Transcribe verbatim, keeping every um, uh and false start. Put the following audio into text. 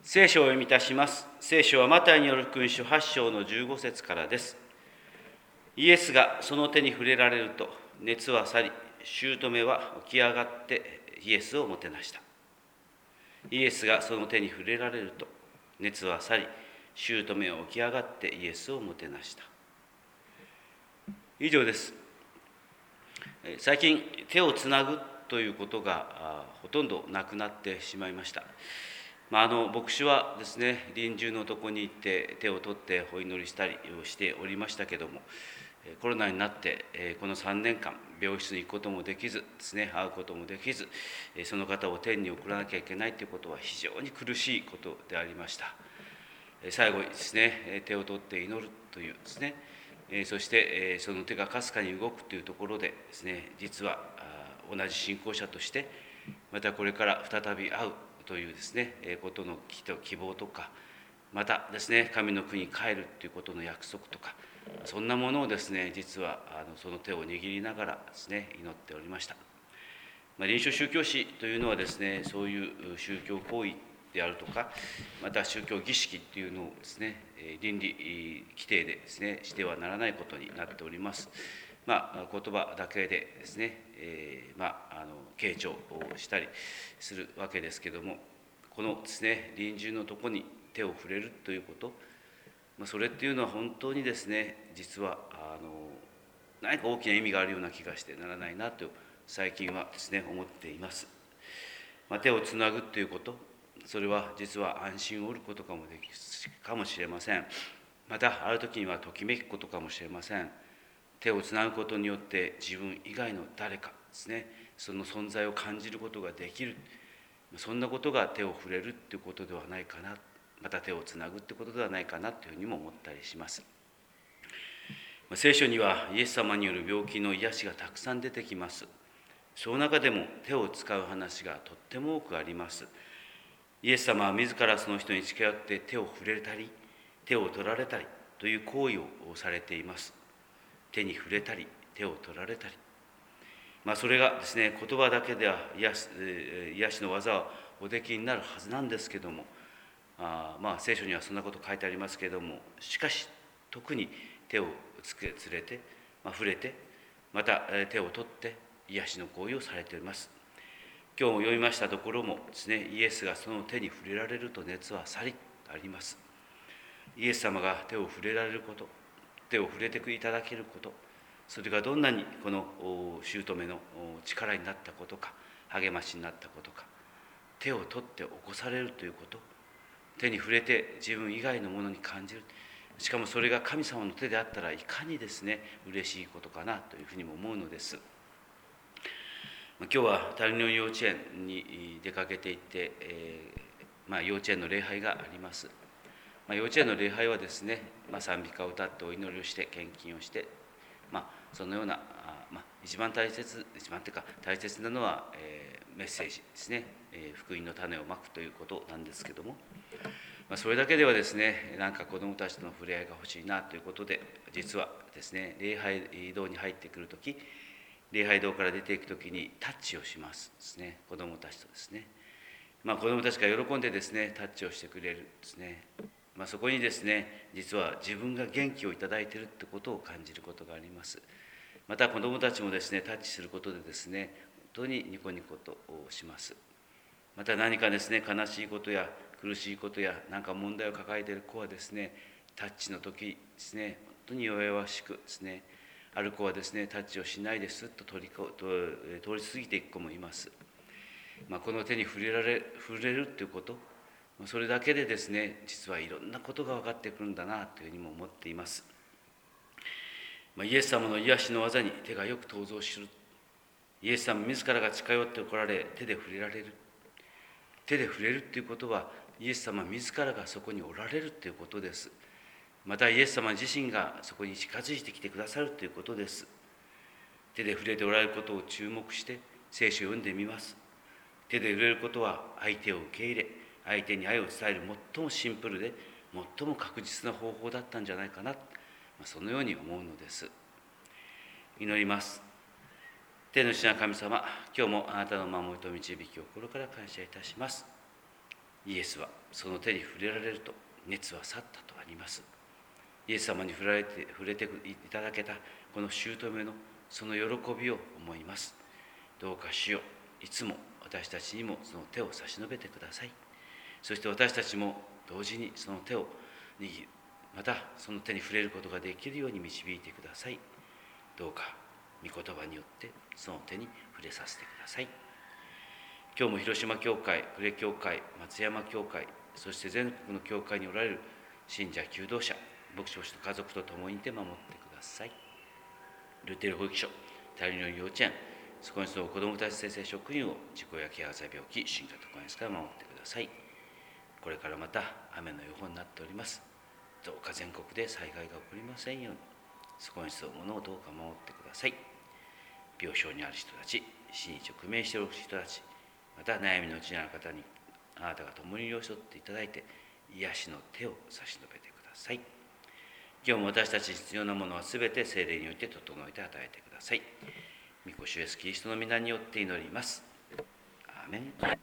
聖書を読みいたします。聖書はマタイによる福音書はち章のじゅうご節からです。イエスがその手に触れられると、熱は去り、姑は起き上がってイエスをもてなした。イエスがその手に触れられると、熱は去り、姑は起き上がってイエスをもてなした。以上です。最近、手をつなぐということがほとんどなくなってしまいました。まあ、あの牧師はですね、臨終のとこに行って手を取ってお祈りしたりをしておりましたけども、コロナになってこのさんねんかん病室に行くこともできずですね、会うこともできず、その方を天に送らなきゃいけないということは非常に苦しいことでありました。最後にですね、手を取って祈るというですね、そしてその手がかすかに動くというところでですね、実は同じ信仰者としてまたこれから再び会うというですね、ことの希望とか、またですね、神の国に帰るということの約束とか、そんなものをですね、実はあのその手を握りながらですね、祈っておりました。まあ、臨床宗教史というのはですね、そういう宗教行為であるとか、また宗教儀式というのをですね、倫理規定でですね、してはならないことになっております。まあ、言葉だけでですね、えー、まあ、あの傾聴をしたりするわけですけども、このですね、臨終のとこに手を触れるということ、まあ、それっていうのは本当にですね、実はあの何か大きな意味があるような気がしてならないなと最近はですね、思っています。まあ、手をつなぐということ、それは実は安心を得ることかもできかもしれません。またある時にはときめくことかもしれません。手をつなぐことによって自分以外の誰かですね、その存在を感じることができる、そんなことが手を触れるということではないかな、また手をつなぐということではないかなというふうにも思ったりします。聖書にはイエス様による病気の癒しがたくさん出てきます。その中でも手を使う話がとっても多くあります。イエス様は自らその人に近寄って手を触れたり、手を取られたりという行為をされています。手に触れたり、手を取られたり。まあ、それがですね、言葉だけでは癒し、癒しの技をおできになるはずなんですけども、あまあ聖書にはそんなこと書いてありますけれども、しかし特に手をつけ連れて、まあ、触れて、また手を取って癒しの行為をされております。今日も読みましたところもですね、イエスがその手に触れられると熱は去りあります。イエス様が手を触れられること、手を触れていただけること、それがどんなにこの姑の力になったことか、励ましになったことか、手を取って起こされるということ、手に触れて自分以外のものに感じる、しかもそれが神様の手であったらいかにですね、嬉しいことかなというふうにも思うのです。今日は谷の幼稚園に出かけていって、えーまあ、幼稚園の礼拝があります。まあ、幼稚園の礼拝はですね、まあ、賛美歌を歌ってお祈りをして献金をして、まあ、そのような、あまあ、一番大切一番というか大切なのは、えー、メッセージですね、えー、福音の種をまくということなんですけども、まあ、それだけではですね、なんか子どもたちとの触れ合いが欲しいなということで、実はですね、礼拝堂に入ってくるとき、礼拝堂から出ていくときにタッチをしますですね、子どもたちとですね。まあ、子どもたちが喜んでですね、タッチをしてくれるですね。まあ、そこにですね、実は自分が元気をいただいているってことを感じることがあります。また子どもたちもですね、タッチすることでですね、本当にニコニコとします。また何かですね、悲しいことや苦しいことや何か問題を抱えている子はですね、タッチの時ですね、本当に弱々しくですね、ある子はですね、タッチをしないですと通り通り過ぎていく子もいます。まあ、この手に触れられ触れるということ、それだけでですね、実はいろんなことが分かってくるんだなというふうにも思っています。まあ、イエス様の癒しの技に手がよく登場する。イエス様自らが近寄ってこられ、手で触れられる。手で触れるということは、イエス様自らがそこにおられるということです。またイエス様自身がそこに近づいてきてくださるということです。手で触れておられることを注目して聖書を読んでみます。手で触れることは相手を受け入れ、相手に愛を伝える最もシンプルで最も確実な方法だったんじゃないかな、そのように思うのです。祈ります。天の父な神様、今日もあなたの守りと導きを心から感謝いたします。 イエスはその手に触れられると熱は去ったとあります。イエス様に触れて触れていただけたこの姑のその喜びを思います。どうか主よ、いつも私たちにもその手を差し伸べてください。そして私たちも同時にその手を握り、またその手に触れることができるように導いてください。どうか御言葉によってその手に触れさせてください。今日も広島教会、呉教会、松山教会、そして全国の教会におられる信者、求道者、牧師と家族と共にいて守ってください。ルテル保育所、タリノ幼稚園、そこに住む子どもたち先生職員を事故や気圧病気、新型コロナウイルスから守ってください。これからまた雨の予報になっております。どうか全国で災害が起こりませんように、そこに住むものをどうか守ってください。病床にある人たち、死に直面している人たち、また悩みのうちにある方にあなたが共に寄り添っていただいて、癒しの手を差し伸べてください。今日も私たちに必要なものはすべて聖霊によって整えて与えてください。御子主イエスキリストの皆によって祈ります。アーメン。